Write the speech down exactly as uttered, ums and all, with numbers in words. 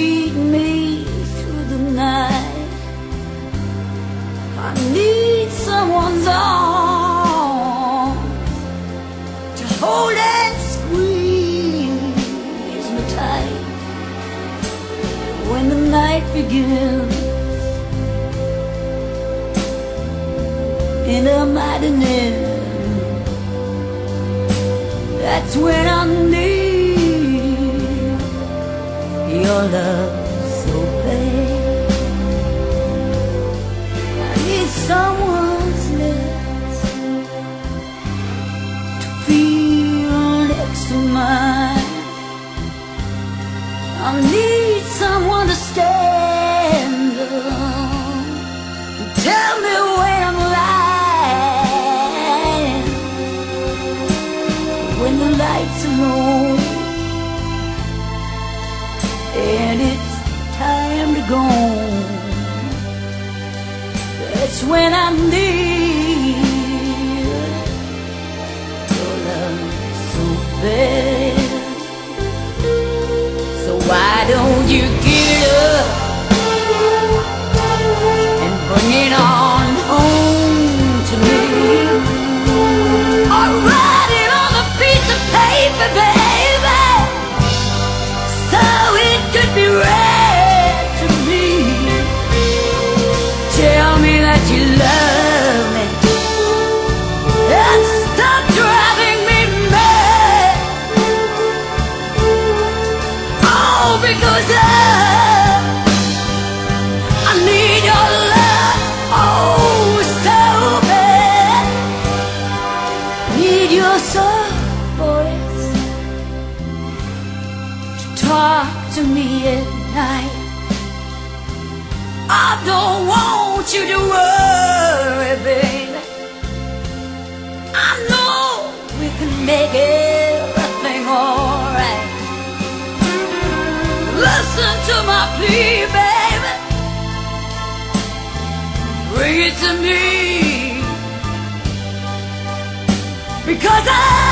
lead me through the night. I need someone's arms to hold and squeeze me tight when the night begins in a maddening. That's when I need your love so bad. I need someone's lips to feel next to mine. I need someone to stand up and tell me when I'm lying. When the lights are low and it's time to go, that's when I need your love so bad. So why don't you give it up and bring it on home to me? Or write it on a piece of paper, baby, so it could be read to me. Tell me that you love me and stop driving me mad. Oh, because I, I need your love, oh, so bad. Need your soft voice to talk to me at night. I don't want you to worry, baby. I know we can make everything alright. Listen to my plea, baby. Bring it to me, because I